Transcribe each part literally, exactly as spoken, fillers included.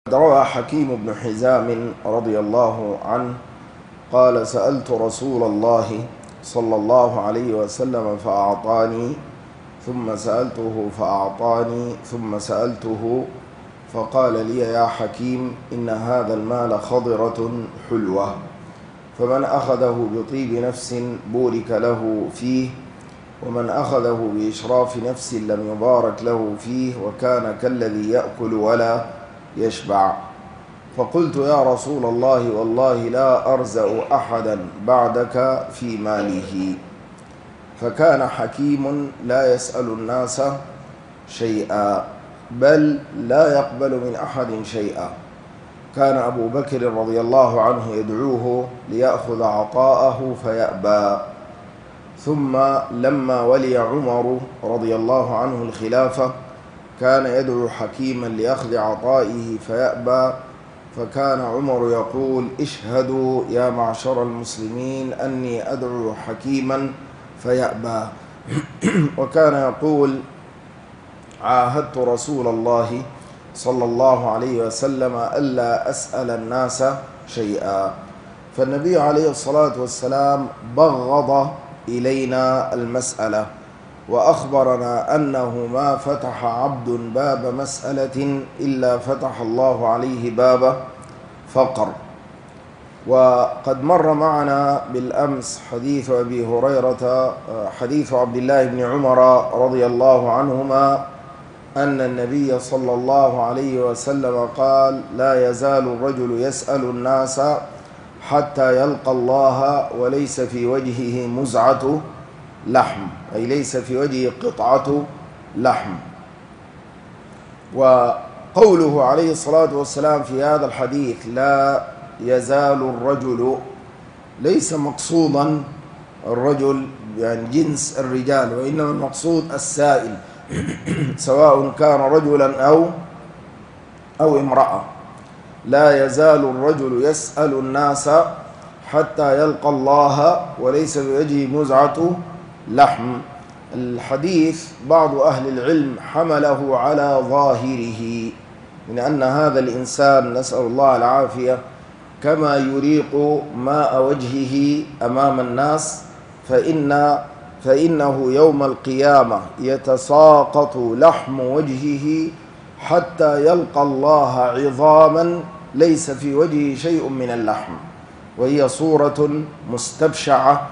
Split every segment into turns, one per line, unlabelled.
روى حكيم بن حزام رضي الله عنه قال: سألت رسول الله صلى الله عليه وسلم فأعطاني، ثم سألته فأعطاني، ثم سألته فقال لي: يا حكيم، إن هذا المال خضرة حلوة، فمن أخذه بطيب نفس بورك له فيه، ومن أخذه بإشراف نفس لم يبارك له فيه، وكان كالذي يأكل ولا يشبع. فقلت: يا رسول الله، والله لا أرزأ أحدا بعدك في ماله. فكان حكيم لا يسأل الناس شيئا، بل لا يقبل من أحد شيئا. كان أبو بكر رضي الله عنه يدعوه ليأخذ عطاءه فيأبى، ثم لما ولي عمر رضي الله عنه الخلافة كان يدعو حكيما لأخذ عطائه فيأبى، فكان عمر يقول: اشهدوا يا معشر المسلمين أني أدعو حكيما فيأبى. وكان يقول: عاهدت رسول الله صلى الله عليه وسلم ألا أسأل الناس شيئا. فالنبي عليه الصلاة والسلام بغض إلينا المسألة، وأخبرنا أنه ما فتح عبد باب مسألة إلا فتح الله عليه باب فقر. وقد مر معنا بالأمس حديث أبي هريرة، حديث عبد الله بن عمر رضي الله عنهما، أن النبي صلى الله عليه وسلم قال: لا يزال الرجل يسأل الناس حتى يلقى الله وليس في وجهه مزعة لحم، أي ليس في وجهه قطعة لحم. وقوله عليه الصلاة والسلام في هذا الحديث: لا يزال الرجل، ليس مقصودا الرجل يعني جنس الرجال، وإنما المقصود السائل، سواء كان رجلا أو أو امرأة. لا يزال الرجل يسأل الناس حتى يلقى الله وليس بوجهه مزعة لحم. الحديث بعض أهل العلم حمله على ظاهره، من أن هذا الإنسان، نسأل الله العافية، كما يريق ماء وجهه أمام الناس، فإن فإنه يوم القيامة يتساقط لحم وجهه حتى يلقى الله عظاما ليس في وجهه شيء من اللحم، وهي صورة مستبشعة،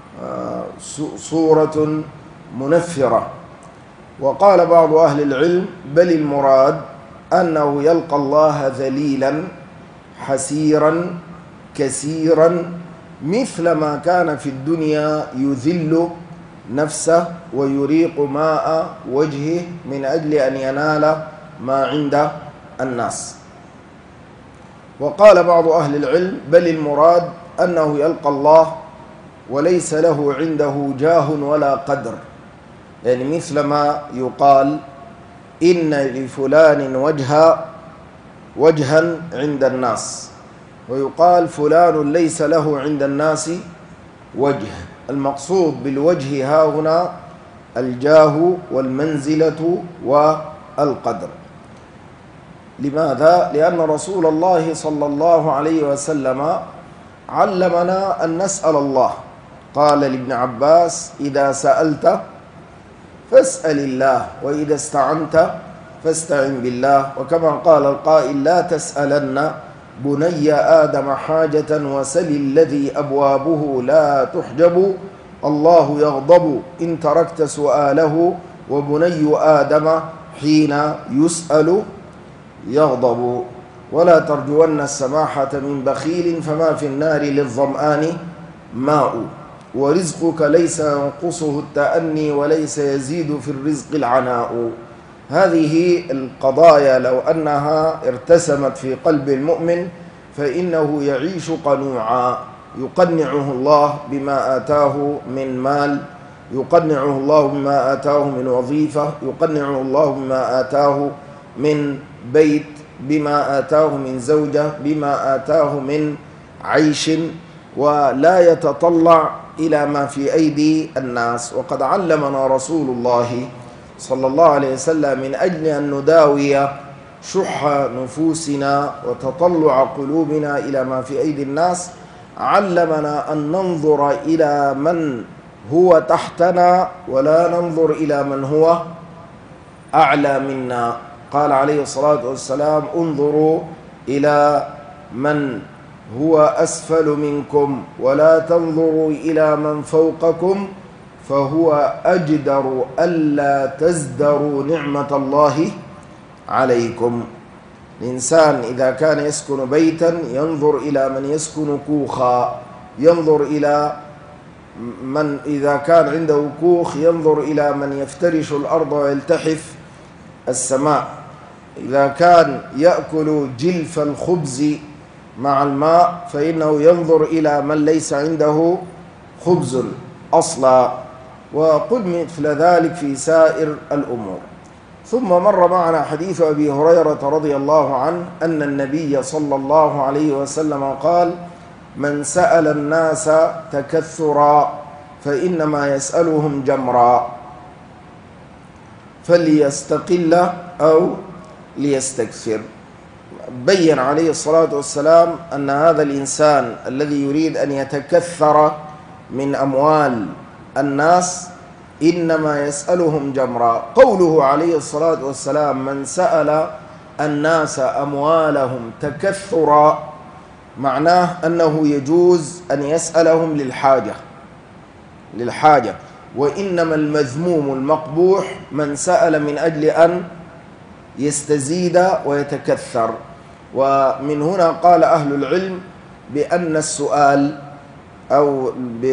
صورة منفرة. وقال بعض أهل العلم: بل المراد أنه يلقى الله ذليلا حسيرا كثيرا، مثل ما كان في الدنيا يذل نفسه ويريق ماء وجهه من أجل أن ينال ما عند الناس. وقال بعض أهل العلم: بل المراد أنه يلقى الله وليس له عنده جاه ولا قدر، يعني مثل ما يقال: إن لفلان وجها وجها عند الناس، ويقال: فلان ليس له عند الناس وجه. المقصود بالوجه ها هنا الجاه والمنزلة والقدر. لماذا؟ لأن رسول الله صلى الله عليه وسلم علمنا أن نسأل الله. قال لابن عباس: إذا سألت فاسأل الله، وإذا استعنت فاستعن بالله. وكما قال القائل: لا تسألن بني آدم حاجة وسل الذي أبوابه لا تحجب، الله يغضب إن تركت سؤاله، وبني آدم حين يسأل يغضب. ولا ترجون السماحة من بخيل، فما في النار للظمآن ماء، ورزقك ليس ينقصه التأني، وليس يزيد في الرزق العناء. هذه القضايا لو أنها ارتسمت في قلب المؤمن فإنه يعيش قنوعا، يقنعه الله بما آتاه من مال، يقنعه الله بما آتاه من وظيفة، يقنعه الله بما آتاه من بيت، بما آتاه من زوجة، بما آتاه من عيش، ولا يتطلع إلى ما في أيدي الناس. وقد علمنا رسول الله صلى الله عليه وسلم من أجل أن نداوي شح نفوسنا وتطلع قلوبنا إلى ما في أيدي الناس علمنا أن ننظر إلى من هو تحتنا ولا ننظر إلى من هو أعلى منا. قال عليه الصلاة والسلام: انظروا إلى من هو أسفل منكم ولا تنظروا إلى من فوقكم فهو أجدر ألا تزدروا نعمة الله عليكم. الإنسان إذا كان يسكن بيتا ينظر إلى من يسكن كوخا، ينظر إلى من إذا كان عنده كوخ ينظر إلى من يفترش الأرض ويلتحف السماء، إذا كان يأكل جلف الخبز مع الماء فإنه ينظر إلى من ليس عنده خبز أصلا، وقل مثل ذلك في سائر الأمور. ثم مر معنا حديث أبي هريرة رضي الله عنه أن النبي صلى الله عليه وسلم قال: من سأل الناس تكثرا فإنما يسألهم جمرا فليستقل أو ليستكثر. بين عليه الصلاة والسلام أن هذا الإنسان الذي يريد أن يتكثر من أموال الناس إنما يسألهم جمرا. قوله عليه الصلاة والسلام: من سأل الناس أموالهم تكثرا، معناه أنه يجوز أن يسألهم للحاجة للحاجة وإنما المذموم المقبوح من سأل من أجل أن يستزيد ويتكثر. ومن هنا قال أهل العلم بأن السؤال أو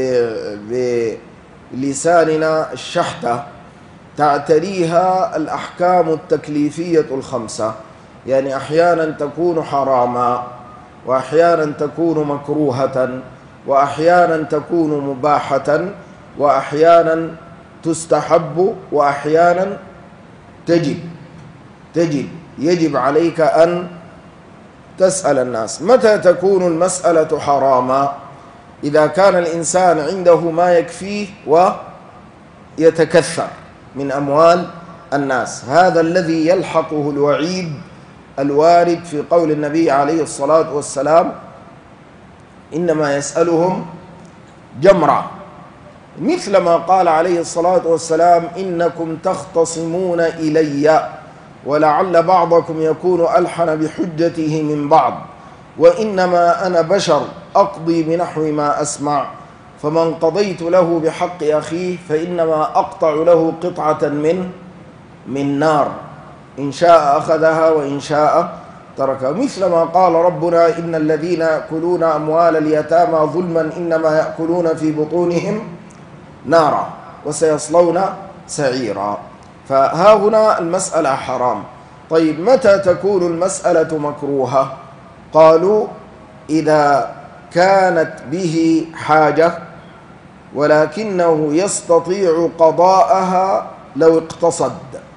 بلساننا الشحتة تعتريها الأحكام التكليفية الخمسة، يعني أحيانا تكون حراما، وأحيانا تكون مكروهة، وأحيانا تكون مباحة، وأحيانا تستحب، وأحيانا تجب تجب يجب عليك أن تسأل الناس. متى تكون المسألة حراما؟ إذا كان الإنسان عنده ما يكفيه ويتكثر من أموال الناس، هذا الذي يلحقه الوعيد الوارد في قول النبي عليه الصلاة والسلام: إنما يسألهم جمرا، مثل ما قال عليه الصلاة والسلام: إنكم تختصمون إلي ولعل بعضكم يكون ألحن بحجته من بعض، وإنما أنا بشر أقضي بنحو ما أسمع، فمن قضيت له بحق أخيه فإنما أقطع له قطعة من من نار، إن شاء أخذها وإن شاء تركها. مثل ما قال ربنا: إن الذين يأكلون أموال اليتامى ظلما إنما يأكلون في بطونهم نارا وسيصلون سعيرا. فها هنا المسألة حرام. طيب، متى تكون المسألة مكروهة؟ قالوا: إذا كانت به حاجة ولكنه يستطيع قضاءها لو اقتصد.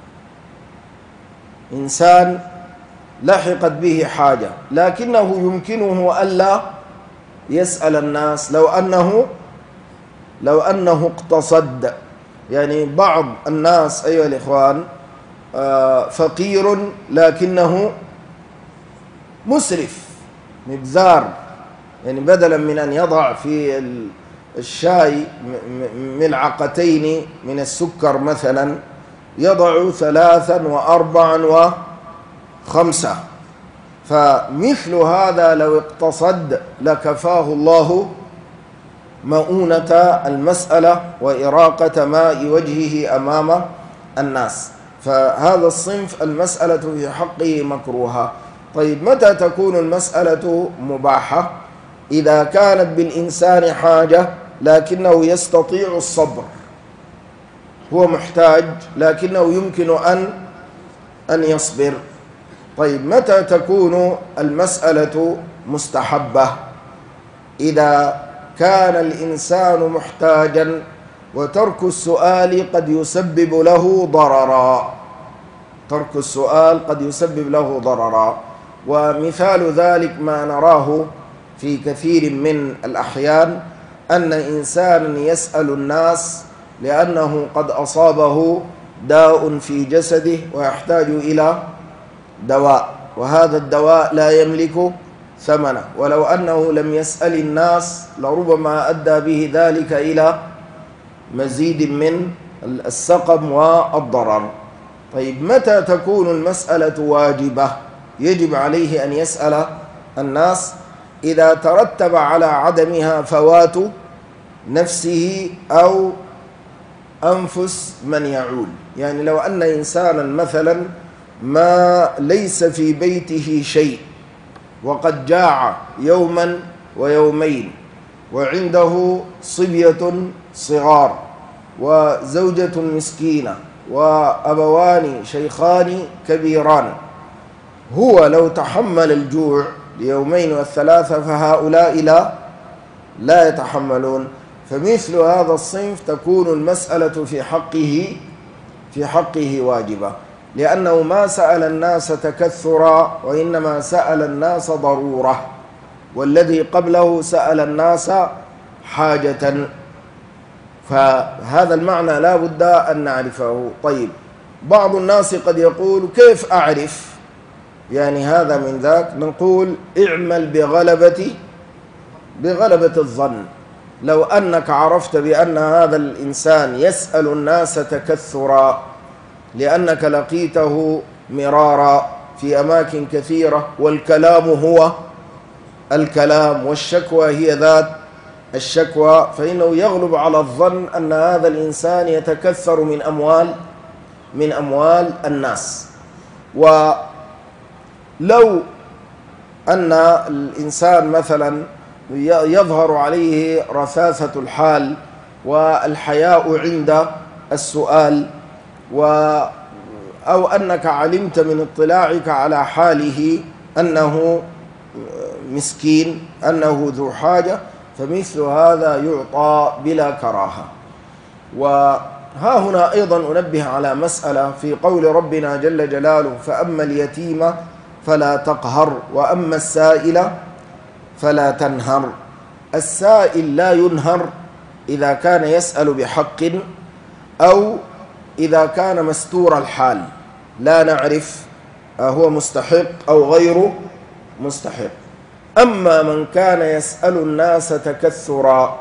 إنسان لحقت به حاجة لكنه يمكنه ألا يسأل الناس لو أنه لو أنه اقتصد. يعني بعض الناس أيها الإخوان فقير لكنه مسرف مبذار، يعني بدلا من أن يضع في الشاي ملعقتين من السكر مثلا يضع ثلاثا وأربعا وخمسة، فمثل هذا لو اقتصد لكفاه الله مؤونة المسألة وإراقة ماء وجهه أمام الناس. فهذا الصنف المسألة في حقه مكروهة. طيب، متى تكون المسألة مباحة؟ إذا كانت بالإنسان حاجة لكنه يستطيع الصبر، هو محتاج لكنه يمكن أن أن يصبر. طيب، متى تكون المسألة مستحبة؟ إذا كان الإنسان محتاجا وترك السؤال قد يسبب له ضررا ترك السؤال قد يسبب له ضررا ومثال ذلك ما نراه في كثير من الأحيان، أن إنسانا يسأل الناس لأنه قد أصابه داء في جسده ويحتاج إلى دواء، وهذا الدواء لا يملك ثمنه، ولو أنه لم يسأل الناس لربما أدى به ذلك إلى مزيد من السقم والضرر. طيب متى تكون المسألة واجبة؟ يجب عليه أن يسأل الناس إذا ترتب على عدمها فوات نفسه أو أنفس من يعول. يعني لو أن إنسانا مثلا ما ليس في بيته شيء وقد جاع يوما ويومين وعنده صبية صغار وزوجة مسكينة وأبوان شيخان كبيران، هو لو تحمل الجوع ليومين والثلاثة فهؤلاء لا لا يتحملون، فمثل هذا الصنف تكون المسألة في حقه في حقه واجبة، لأنه ما سأل الناس تكثرا وإنما سأل الناس ضرورة، والذي قبله سأل الناس حاجة، فهذا المعنى لا بد أن نعرفه. طيب بعض الناس قد يقول كيف أعرف؟ يعني هذا من ذاك. نقول اعمل بغلبة بغلبة الظن. لو أنك عرفت بأن هذا الإنسان يسأل الناس تكثرا لأنك لقيته مرارا في أماكن كثيرة، والكلام هو الكلام والشكوى هي ذات الشكوى، فإنه يغلب على الظن أن هذا الإنسان يتكثر من أموال من أموال الناس. ولو أن الإنسان مثلا يظهر عليه رثاثة الحال والحياء عند السؤال، و أو أنك علمت من اطلاعك على حاله أنه مسكين أنه ذو حاجة، فمثل هذا يعطى بلا كراهة. وها هنا أيضا أنبه على مسألة في قول ربنا جل جلاله: فأما اليتيم فلا تقهر وأما السائل فلا تنهر. السائل لا ينهر إذا كان يسأل بحق أو إذا كان مستور الحال، لا نعرف هو مستحق أو غير مستحق. أما من كان يسأل الناس تكثرا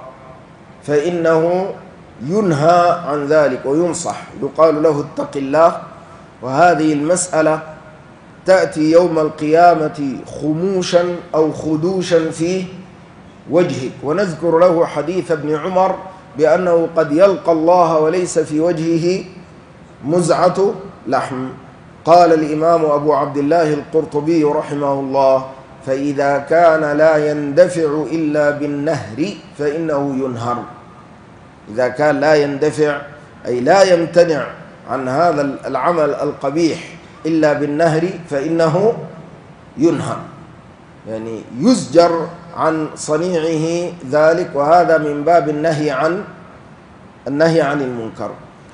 فإنه ينهى عن ذلك وينصح، يقال له اتق الله. وهذه المسألة تأتي يوم القيامة خموشا أو خدوشا في وجهك، ونذكر له حديث ابن عمر بأنه قد يلقى الله وليس في وجهه مزعة لحم. قال الإمام أبو عبد الله القرطبي رحمه الله: فإذا كان لا يندفع إلا بالنهر فإنه ينهر. إذا كان لا يندفع أي لا يمتنع عن هذا العمل القبيح إلا بالنهر فإنه ينهر، يعني يزجر عن صنيعه ذلك، وهذا من باب النهي عن النهي عن المنكر.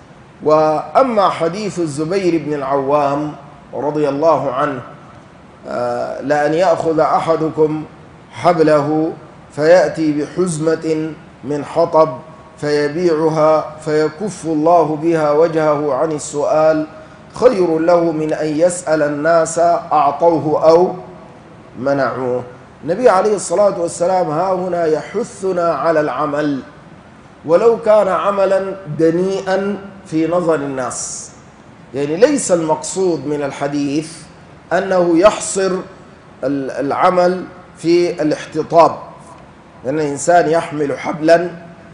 وأما حديث الزبير بن العوام رضي الله عنه: آه لأن يأخذ أحدكم حبله فيأتي بحزمة من حطب فيبيعها فيكف الله بها وجهه عن السؤال خير له من أن يسأل الناس أعطوه أو منعوه. النبي عليه الصلاة والسلام ها هنا يحثنا على العمل ولو كان عملا دنيئا في نظر الناس. يعني ليس المقصود من الحديث أنه يحصر العمل في الاحتطاب، لأن الإنسان يحمل حبلا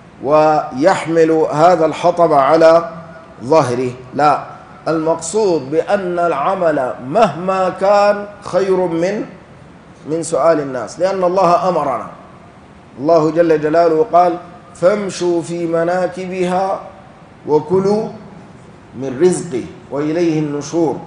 ويحمل هذا الحطب على ظهره، لا، المقصود بأن العمل مهما كان خير من من سؤال الناس، لأن الله أمرنا. الله جل جلاله قال: فامشوا في مناكبها وكلوا من رزقه وإليه النشور.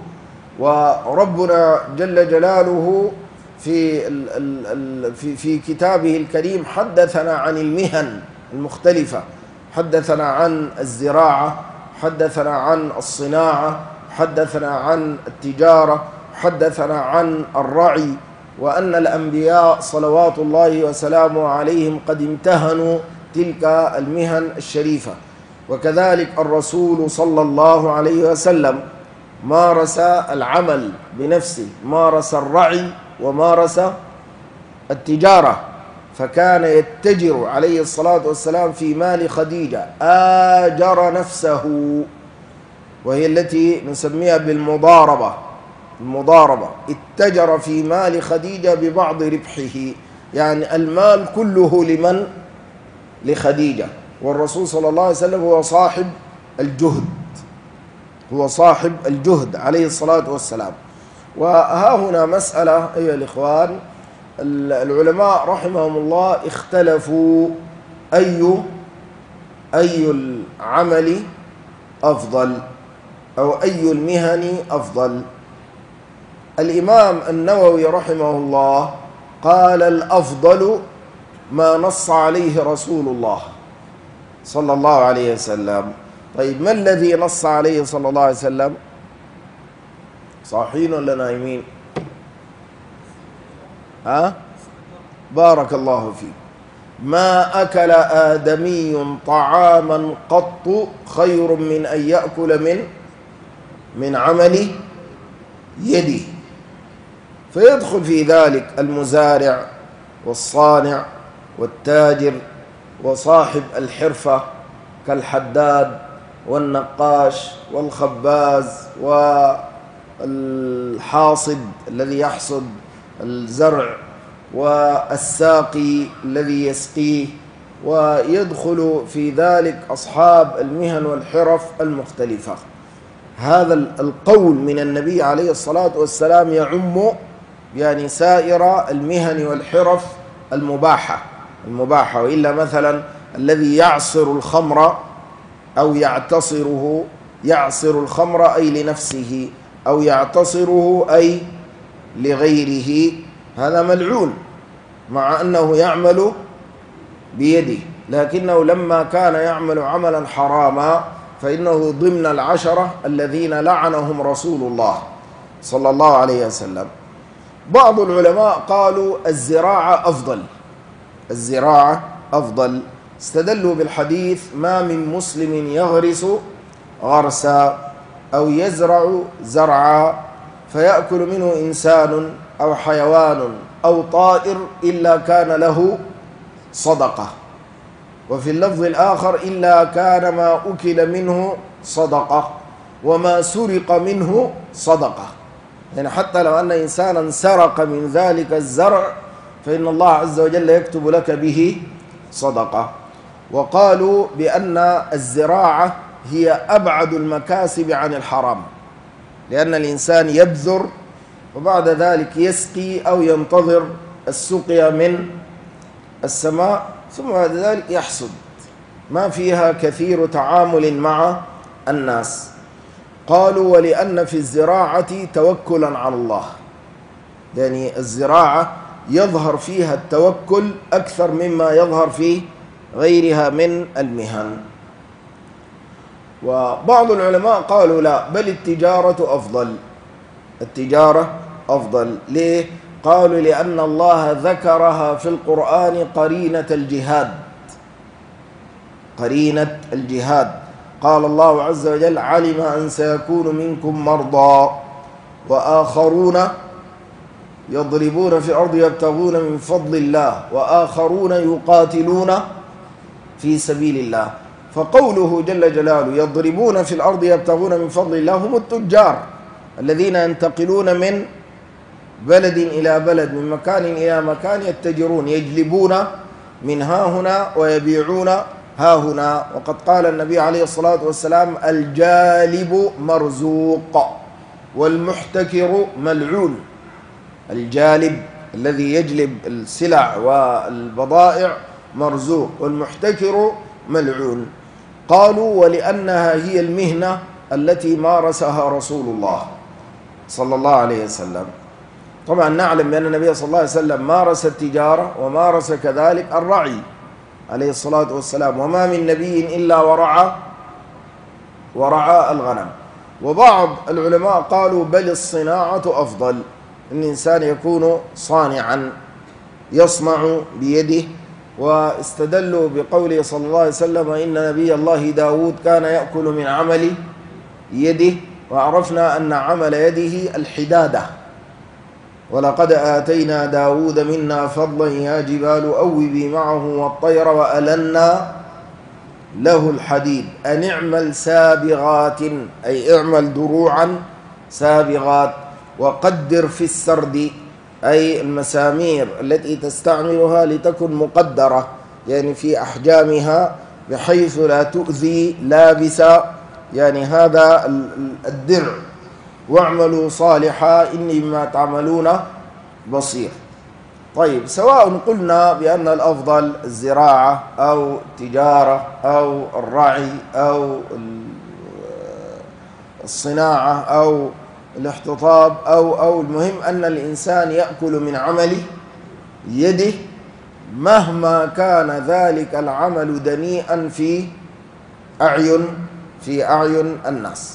وربنا جل جلاله في في في كتابه الكريم حدثنا عن المهن المختلفة، حدثنا عن الزراعة، حدثنا عن الصناعة، حدثنا عن التجارة، حدثنا عن الرعي، وأن الأنبياء صلوات الله وسلامه عليهم قد امتهنوا تلك المهن الشريفة. وكذلك الرسول صلى الله عليه وسلم مارس العمل بنفسه، مارس الرعي ومارس التجارة، فكان يتجر عليه الصلاة والسلام في مال خديجة، آجر نفسه، وهي التي نسميها بالمضاربة. المضاربة، اتجر في مال خديجة ببعض ربحه، يعني المال كله لمن؟ لخديجة. والرسول صلى الله عليه وسلم هو صاحب الجهد، هو صاحب الجهد عليه الصلاة والسلام. وها هنا مسألة أيها الإخوان، العلماء رحمهم الله اختلفوا أي أي العمل أفضل أو أي المهن أفضل. الإمام النووي رحمه الله قال الأفضل ما نص عليه رسول الله صلى الله عليه وسلم. طيب ما الذي نص عليه صلى الله عليه وسلم؟ صاحين ولا نايمين؟ ها؟ بارك الله فيك. ما أكل آدمي طعاما قط خير من أن يأكل من من عمل يده. فيدخل في ذلك المزارع والصانع والتاجر وصاحب الحرفة كالحداد والنقاش والخباز والحاصد الذي يحصد الزرع والساقي الذي يسقيه، ويدخل في ذلك أصحاب المهن والحرف المختلفة. هذا القول من النبي عليه الصلاة والسلام يعم يعني سائر المهن والحرف المباحة المباحة وإلا مثلا الذي يعصر الخمر أو يعتصره، يعصر الخمر أي لنفسه أو يعتصره أي لغيره، هذا ملعون مع أنه يعمل بيده، لكنه لما كان يعمل عملا حراما فإنه ضمن العشرة الذين لعنهم رسول الله صلى الله عليه وسلم. بعض العلماء قالوا الزراعة أفضل، الزراعة أفضل، استدلوا بالحديث ما من مسلم يغرس غرسا أو يزرع زرعا فيأكل منه إنسان أو حيوان أو طائر إلا كان له صدقة، وفي اللفظ الآخر إلا كان ما أكل منه صدقة وما سرق منه صدقة. يعني حتى لو أن إنسانا سرق من ذلك الزرع فإن الله عز وجل يكتب لك به صدقة. وقالوا بأن الزراعة هي أبعد المكاسب عن الحرام، لأن الإنسان يبذر وبعد ذلك يسقي أو ينتظر السقيا من السماء ثم بعد ذلك يحصد، ما فيها كثير تعامل مع الناس. قالوا ولأن في الزراعة توكلا على الله، يعني الزراعة يظهر فيها التوكل أكثر مما يظهر في غيرها من المهن. وبعض العلماء قالوا لا، بل التجارة أفضل، التجارة أفضل. ليه؟ قالوا لأن الله ذكرها في القرآن قرينة الجهاد، قرينة الجهاد. قال الله عز وجل علم أن سيكون منكم مرضى وآخرون يضربون في الأرض يبتغون من فضل الله وآخرون يقاتلون في سبيل الله. فقوله جل جلاله يضربون في الأرض يبتغون من فضل الله هم التجار الذين ينتقلون من بلد إلى بلد، من مكان إلى مكان، يتجرون، يجلبون من ها هنا ويبيعون ها هنا. وقد قال النبي عليه الصلاة والسلام الجالب مرزوق والمحتكر ملعون. الجالب الذي يجلب السلع والبضائع مرزوق، والمحتكر ملعون. قالوا ولأنها هي المهنة التي مارسها رسول الله صلى الله عليه وسلم. طبعا نعلم بأن النبي صلى الله عليه وسلم مارس التجارة ومارس كذلك الرعي عليه الصلاة والسلام، وما من نبي إلا ورعى ورعى الغنم. وبعض العلماء قالوا بل الصناعة أفضل، أن الإنسان يكون صانعا يصنع بيده. واستدلوا بقوله صلى الله عليه وسلم إن نبي الله داود كان يأكل من عمل يده وعرفنا أن عمل يده الحدادة. ولقد آتينا داود منا فضلا يا جبال أوبي معه والطير وألنا له الحديد أن اعمل سابغات، أي اعمل دروعا سابغات، وقدر في السرد، أي المسامير التي تستعملها لتكن مقدرة، يعني في أحجامها بحيث لا تؤذي لابس يعني هذا الدرع. واعملوا صالحا إني بما تعملون بصير. طيب، سواء قلنا بأن الأفضل الزراعة أو التجارة أو الرعي أو الصناعة أو الاحتطاب أو أو المهم أن الإنسان يأكل من عمل يده مهما كان ذلك العمل دنيئا في أعين في أعين الناس.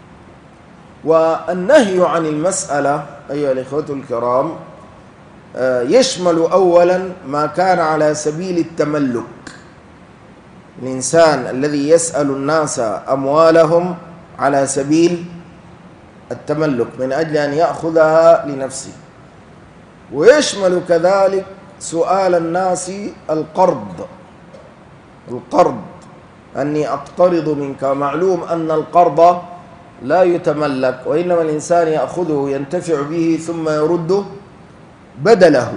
والنهي عن المسألة أيها الإخوة الكرام يشمل أولا ما كان على سبيل التملك. الإنسان الذي يسأل الناس أموالهم على سبيل التملك من أجل أن يأخذها لنفسه، ويشمل كذلك سؤال الناس القرض القرض أني أقترض منك. معلوم أن القرض لا يتملك، وإنما الإنسان يأخذه ينتفع به ثم يرده بدله،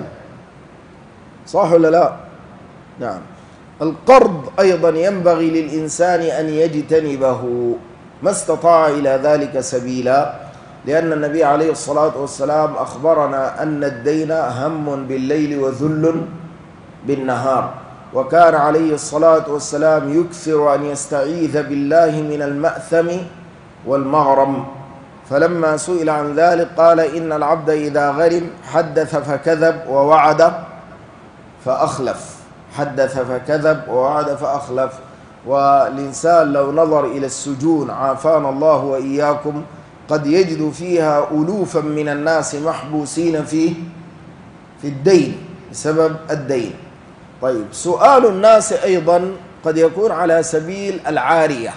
صح ولا لا؟ نعم. القرض أيضا ينبغي للإنسان أن يجتنبه ما استطاع إلى ذلك سبيلا، لأن النبي عليه الصلاة والسلام أخبرنا أن الدين هم بالليل وذل بالنهار، وكان عليه الصلاة والسلام يكثر أن يستعيذ بالله من المأثم والمغرم. فلما سئل عن ذلك قال إن العبد إذا غرم حدث فكذب ووعد فأخلف حدث فكذب ووعد فأخلف. والإنسان لو نظر إلى السجون عافانا الله وإياكم قد يجد فيها ألوفا من الناس محبوسين فيه في الدين بسبب الدين. طيب، سؤال الناس أيضا قد يكون على سبيل العارية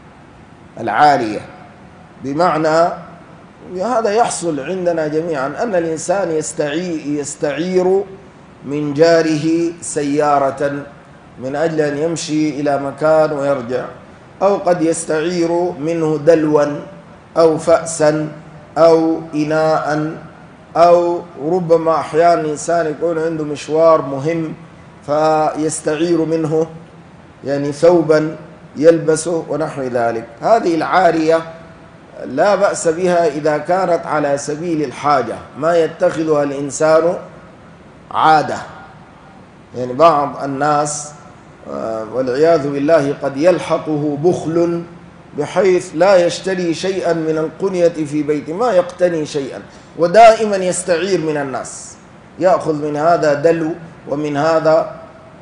العارية بمعنى هذا يحصل عندنا جميعا أن الإنسان يستعير, يستعير من جاره سيارة من أجل أن يمشي إلى مكان ويرجع، أو قد يستعير منه دلوا أو فأسا أو إناء، أو ربما أحيانا الإنسان يكون عنده مشوار مهم فيستعير منه يعني ثوبا يلبسه ونحو ذلك. هذه العارية لا بأس بها إذا كانت على سبيل الحاجة، ما يتخذها الإنسان عادة. يعني بعض الناس والعياذ بالله قد يلحقه بخل بحيث لا يشتري شيئا من القنية في بيته، ما يقتني شيئا، ودائما يستعير من الناس، يأخذ من هذا دلو ومن هذا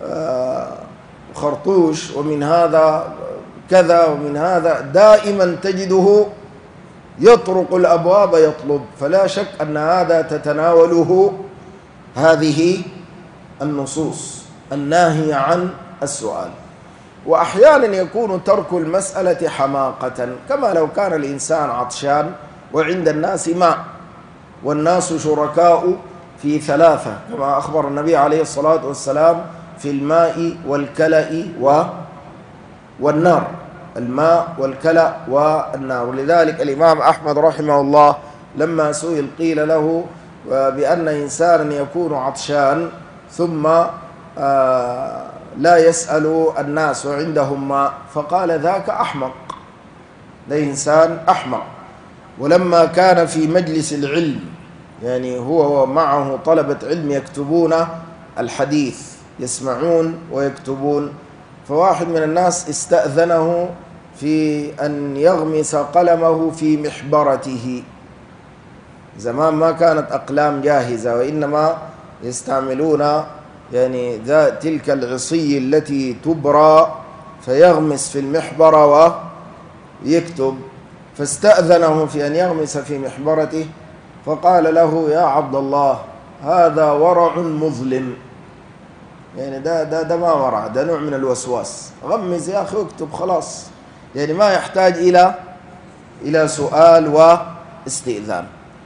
خرطوش ومن هذا كذا ومن هذا، دائما تجده يطرق الأبواب يطلب. فلا شك أن هذا تتناوله هذه النصوص الناهية عن السؤال. وأحيانا يكون ترك المسألة حماقة، كما لو كان الإنسان عطشان وعند الناس ماء والناس شركاء في ثلاثة، كما أخبر النبي عليه الصلاة والسلام في الماء والكلأ والنار، الماء والكلأ والنار. ولذلك الإمام أحمد رحمه الله لما سئل قيل له بأن إنسانا يكون عطشان ثم لا يسأل الناس وعندهم ماء، فقال ذاك أحمق، ذا إنسان أحمق. ولما كان في مجلس العلم، يعني هو ومعه طلبة علم يكتبون الحديث، يسمعون ويكتبون، فواحد من الناس استأذنه في أن يغمس قلمه في محبرته. زمان ما كانت أقلام جاهزة، وإنما يستعملون يعني ذا تلك العصي التي تبرى فيغمس في المحبرة ويكتب. فاستأذنه في أن يغمس في محبرته، فقال له يا عبد الله هذا ورع مظلم، يعني ده ده ده ما ورع، ده نوع من الوسواس، غمز يا أخي واكتب خلاص، يعني ما يحتاج إلى إلى سؤال واستئذان.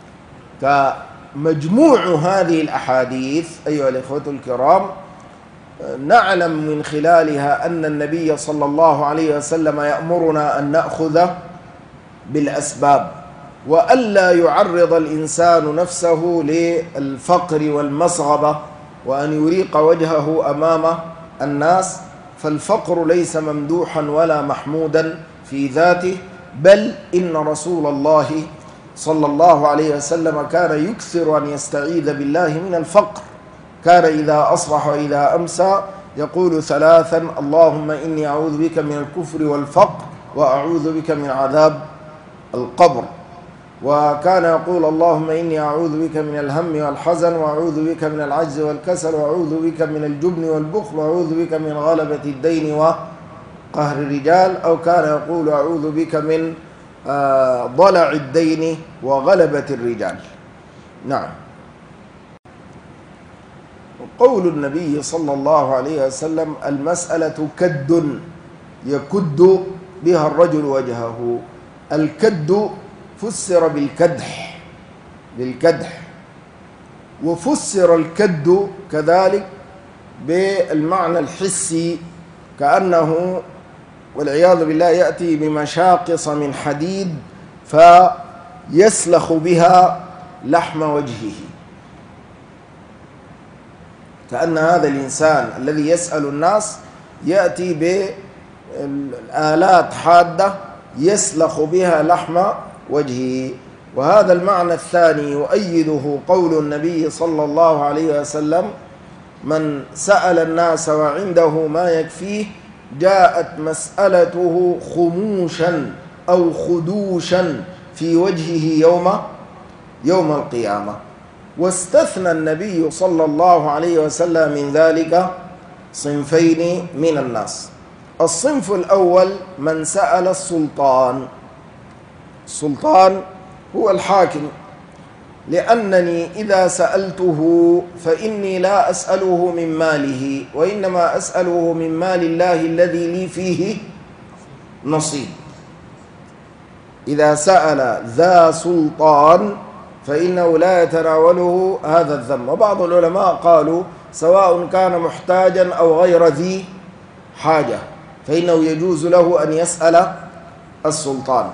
كمجموع هذه الأحاديث أيها الإخوة الكرام نعلم من خلالها أن النبي صلى الله عليه وسلم يأمرنا أن نأخذ بالأسباب، وألا يعرض الإنسان نفسه للفقر والمصغبة وأن يريق وجهه أمام الناس، فالفقر ليس ممدوحا ولا محمودا في ذاته، بل إن رسول الله صلى الله عليه وسلم كان يكثر أن يستعيذ بالله من الفقر. كان إذا أصبح وإذا أمسى يقول ثلاثا: اللهم إني أعوذ بك من الكفر والفقر وأعوذ بك من عذاب القبر. وكان يقول: اللهم إني أعوذ بك من الهم والحزن وأعوذ بك من العجز والكسل وأعوذ بك من الجبن والبخل وأعوذ بك من غلبة الدين وقهر الرجال، أو كان يقول: أعوذ بك من ضلع الدين وغلبة الرجال. نعم. قول النبي صلى الله عليه وسلم: المسألة كد يكد بها الرجل وجهه. الكد فسر بالكدح بالكدح وفسر الكد كذلك بالمعنى الحسي، كأنه والعياذ بالله يأتي بمشاقص من حديد فيسلخ بها لحم وجهه، كأن هذا الإنسان الذي يسأل الناس يأتي بآلات حادة يسلخ بها لحم وجهه. وهذا المعنى الثاني يؤيده قول النبي صلى الله عليه وسلم: من سأل الناس وعنده ما يكفيه جاءت مسألته خموشا أو خدوشا في وجهه يوم يوم القيامة. واستثنى النبي صلى الله عليه وسلم من ذلك صنفين من الناس. الصنف الأول من سأل السلطان. السلطان هو الحاكم، لأنني إذا سألته فإني لا أسأله من ماله، وإنما أسأله من مال الله الذي لي فيه نصيب. إذا سأل ذا سلطان فإنه لا يتناوله هذا الذم. وبعض العلماء قالوا سواء كان محتاجا أو غير ذي حاجة فإنه يجوز له أن يسأل السلطان.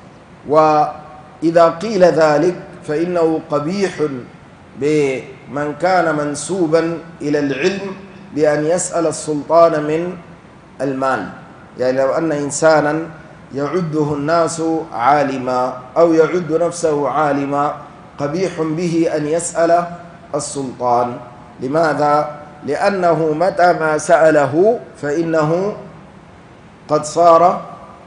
وإذا قيل ذلك فإنه قبيح بمن كان منسوبا إلى العلم بأن يسأل السلطان من المال. يعني لو أن إنسانا يعده الناس عالما أو يعد نفسه عالما قبيح به أن يسأل السلطان. لماذا؟ لأنه متى ما سأله فإنه قد صار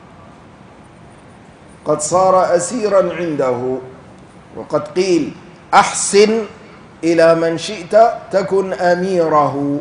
قد صار أسيرا عنده. وقد قيل: أحسن إلى من شئت تكن أميره،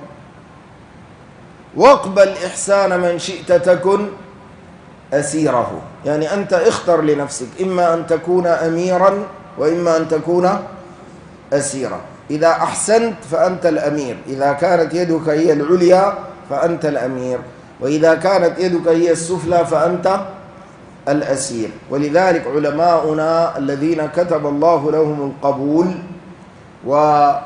واقبل إحسان من شئت تكن أسيره. يعني أنت اختر لنفسك، إما أن تكون أميرا وإما أن تكون أسيرا. إذا أحسنت فأنت الأمير، إذا كانت يدك هي العليا فأنت الأمير، وإذا كانت يدك هي السفلى فأنت الأسير. ولذلك علماؤنا الذين كتب الله لهم القبول وما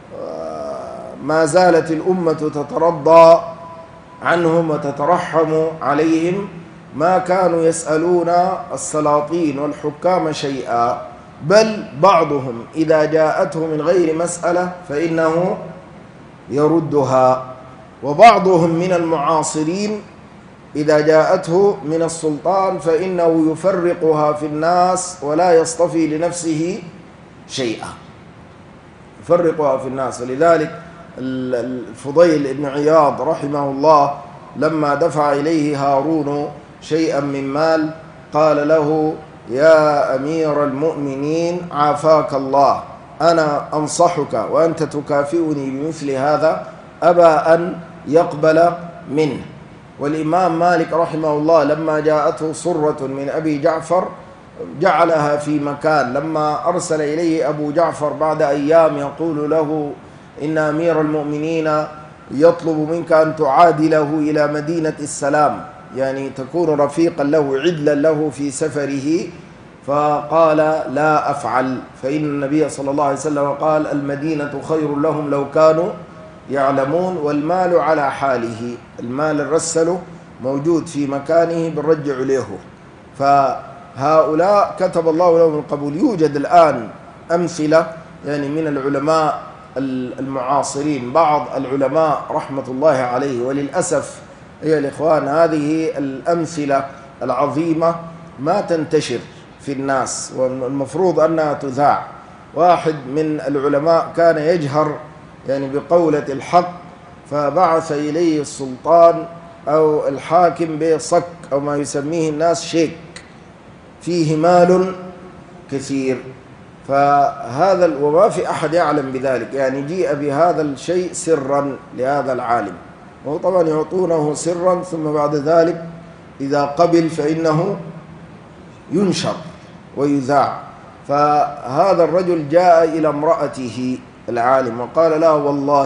زالت الأمة تترضى عنهم وتترحم عليهم ما كانوا يسألون السلاطين والحكام شيئا، بل بعضهم إذا جاءته من غير مسألة فإنه يردها، وبعضهم من المعاصرين إذا جاءته من السلطان فإنه يفرقها في الناس ولا يصطفي لنفسه شيئا، يفرقها في الناس. ولذلك الفضيل بن عياض رحمه الله لما دفع إليه هارون شيئا من مال قال له: يا أمير المؤمنين عافاك الله، أنا أنصحك وأنت تكافئني بمثل هذا، أبى أن يقبل منه. والإمام مالك رحمه الله لما جاءته صرة من أبي جعفر جعلها في مكان، لما أرسل إليه أبو جعفر بعد أيام يقول له: إن أمير المؤمنين يطلب منك أن تعادله إلى مدينة السلام، يعني تكون رفيقا له عدلا له في سفره، فقال لا أفعل، فإن النبي صلى الله عليه وسلم قال المدينة خير لهم لو كانوا يعلمون، والمال على حاله، المال الرسل موجود في مكانه بنرجع له. فهؤلاء كتب الله لهم القبول. يوجد الآن أمثلة يعني من العلماء المعاصرين، بعض العلماء رحمة الله عليه، وللأسف أيها الإخوان هذه الأمثلة العظيمة ما تنتشر في الناس، والمفروض أنها تذاع. واحد من العلماء كان يجهر يعني بقولة الحق، فبعث إليه السلطان أو الحاكم بصك أو ما يسميه الناس شيك فيه مال كثير، فهذا وما في أحد يعلم بذلك، يعني جيء بهذا الشيء سرا لهذا العالم، وهو طبعا يعطونه سرا، ثم بعد ذلك إذا قبل فإنه ينشر ويذاع. فهذا الرجل جاء إلى امرأته العالم وقال لا والله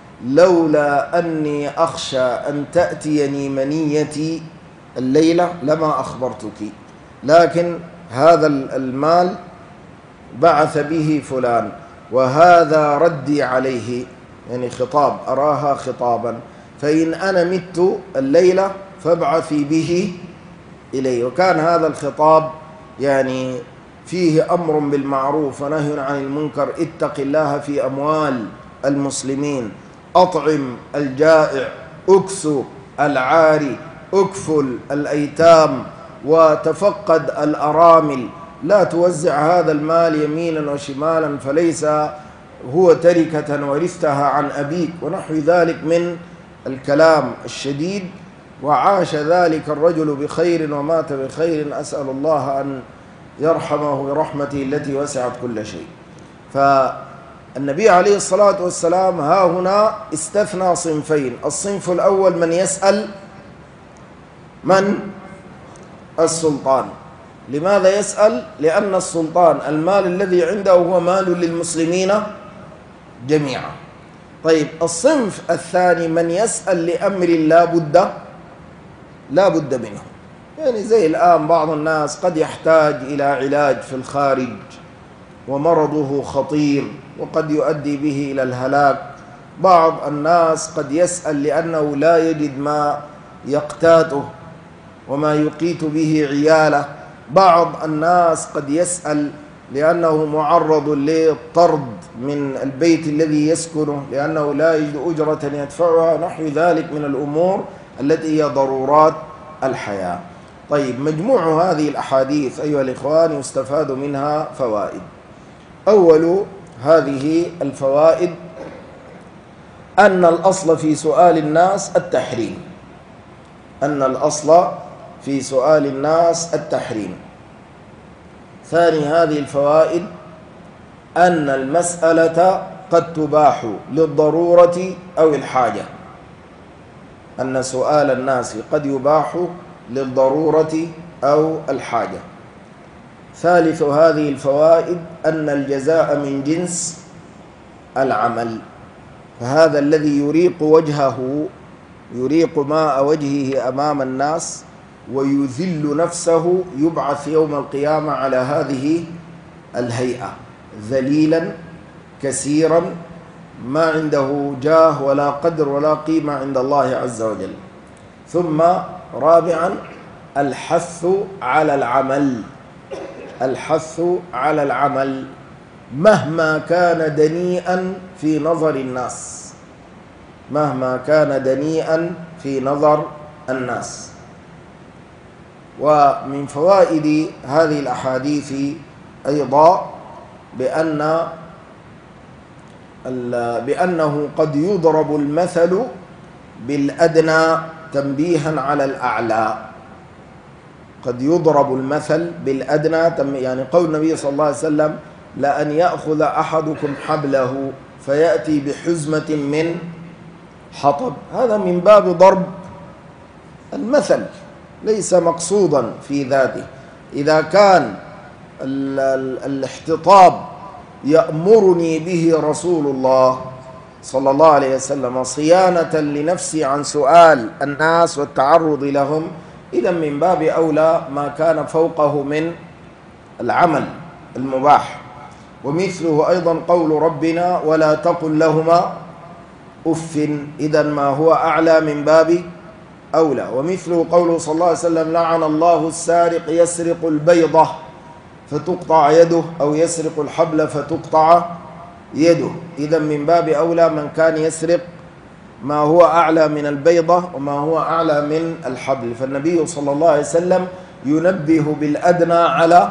لولا أني أخشى أن تأتيني منيتي الليلة لما أخبرتك، لكن هذا المال بعث به فلان وهذا ردي عليه، يعني خطاب أراها خطابا، فإن أنا مت الليلة فابعثي به إليه. وكان هذا الخطاب يعني فيه أمر بالمعروف ونهي عن المنكر، اتق الله في أموال المسلمين، أطعم الجائع، أكسو العاري، أكفل الأيتام، وتفقد الأرامل، لا توزع هذا المال يمينا وشمالا فليس هو تركة ورثتها عن أبيك، ونحو ذلك من الكلام الشديد. وعاش ذلك الرجل بخير ومات بخير، أسأل الله أن يرحمه برحمته التي وسعت كل شيء. فالنبي عليه الصلاة والسلام ها هنا استثنى صنفين. الصنف الأول من يسأل من؟ السلطان. لماذا يسأل؟ لأن السلطان المال الذي عنده هو مال للمسلمين جميعا. طيب الصنف الثاني من يسأل لأمر لا بد لا بد منه، يعني زي الآن بعض الناس قد يحتاج إلى علاج في الخارج ومرضه خطير وقد يؤدي به إلى الهلاك، بعض الناس قد يسأل لأنه لا يجد ما يقتاته وما يقيت به عياله، بعض الناس قد يسأل لأنه معرض للطرد من البيت الذي يسكنه لأنه لا يجد أجرة يدفعها، نحو ذلك من الأمور التي هي ضرورات الحياة. طيب مجموع هذه الأحاديث أيها الإخوان يستفاد منها فوائد. أول هذه الفوائد أن الأصل في سؤال الناس التحريم، أن الأصل في سؤال الناس التحريم. ثاني هذه الفوائد أن المسألة قد تباح للضرورة أو الحاجة، أن سؤال الناس قد يباح للضرورة أو الحاجة. ثالث هذه الفوائد أن الجزاء من جنس العمل، فهذا الذي يريق وجهه يريق ماء وجهه أمام الناس ويذل نفسه يبعث يوم القيامة على هذه الهيئة ذليلا كثيرا ما عنده جاه ولا قدر ولا قيمة عند الله عز وجل. ثم رابعا الحث على العمل، الحث على العمل مهما كان دنيئا في نظر الناس، مهما كان دنيئا في نظر الناس. ومن فوائد هذه الأحاديث أيضا بأن بأنه قد يضرب المثل بالأدنى تنبيها على الأعلى، قد يضرب المثل بالأدنى، يعني قول النبي صلى الله عليه وسلم لأن يأخذ أحدكم حبله فيأتي بحزمة من حطب، هذا من باب ضرب المثل ليس مقصودا في ذاته. إذا كان الاحتطاب يأمرني به رسول الله صلى الله عليه وسلم صيانة لنفسي عن سؤال الناس والتعرض لهم، إذا من باب أولى ما كان فوقه من العمل المباح. ومثله أيضا قول ربنا ولا تقل لهما أف، إذا ما هو أعلى من باب أولى. ومثله قوله صلى الله عليه وسلم لعن الله السارق يسرق البيضة فتقطع يده، أو يسرق الحبل فتقطع يده، إذا من باب أولى من كان يسرق ما هو أعلى من البيضة وما هو أعلى من الحبل. فالنبي صلى الله عليه وسلم ينبه بالأدنى على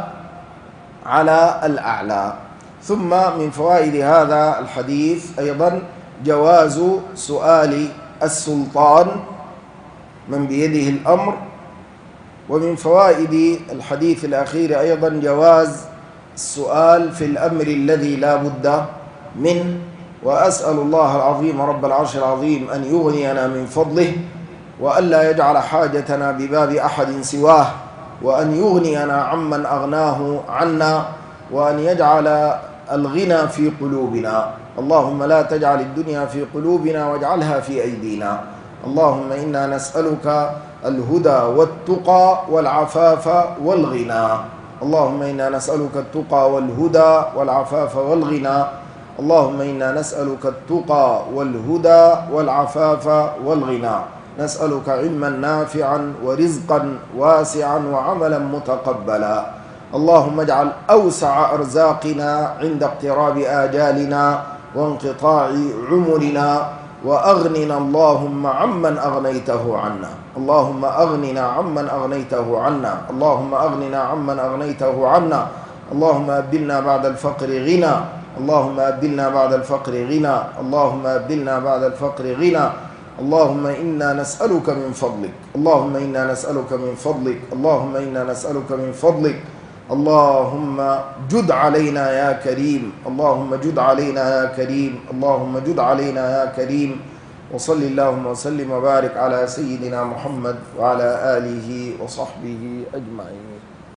على الأعلى. ثم من فوائد هذا الحديث أيضا جواز سؤال السلطان من بيده الأمر. ومن فوائد الحديث الأخير أيضا جواز السؤال في الأمر الذي لا بد منه. وأسأل الله العظيم رب العرش العظيم أن يغنينا من فضله، وألا يجعل حاجتنا بباب أحد سواه، وأن يغنينا عمن أغناه عنا، وأن يجعل الغنى في قلوبنا. اللهم لا تجعل الدنيا في قلوبنا واجعلها في أيدينا. اللهم إنا نسألك الهدى والتقى والعفاف والغنى. اللهم إنا نسألك التقى والهدى والعفاف والغنى. اللهم إنا نسألك التقى والهدى والعفاف والغنى. نسألك علما نافعا ورزقا واسعا وعملا متقبلا. اللهم اجعل أوسع أرزاقنا عند اقتراب آجالنا وانقطاع عمرنا، وأغننا اللهم عمن أغنيته عنا. اللهم أغننا عمن أغنيته عنا. اللهم أغننا عمن أغنيته عنا. اللهم أبدلنا بعد الفقر غنى. اللهم أبدلنا بعد الفقر غنى. اللهم أبدلنا بعد الفقر غنى. اللهم إنا نسألك من فضلك. اللهم إنا نسألك من فضلك. اللهم إنا نسألك من فضلك. اللهم جد علينا يا كريم. اللهم جد علينا يا كريم. اللهم جد علينا يا كريم. وصل اللهم وسلم وبارك على سيدنا محمد وعلى آله وصحبه أجمعين.